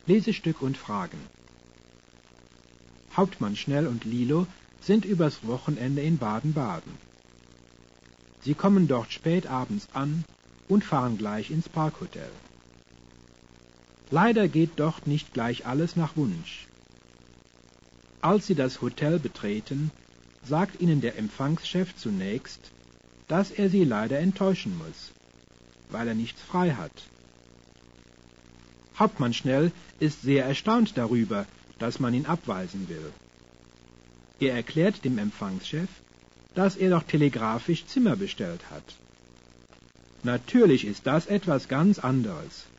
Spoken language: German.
Lesestück und Fragen. Hauptmann Schnell und Lilo sind übers Wochenende in Baden-Baden. Sie kommen dort spät abends an und fahren gleich ins Parkhotel. Leider geht dort nicht gleich alles nach Wunsch. Als sie das Hotel betreten, sagt ihnen der Empfangschef zunächst, dass er sie leider enttäuschen muss, weil er nichts frei hat. Hauptmann Schnell ist sehr erstaunt darüber, dass man ihn abweisen will. Er erklärt dem Empfangschef, dass er doch telegrafisch Zimmer bestellt hat. Natürlich ist das etwas ganz anderes.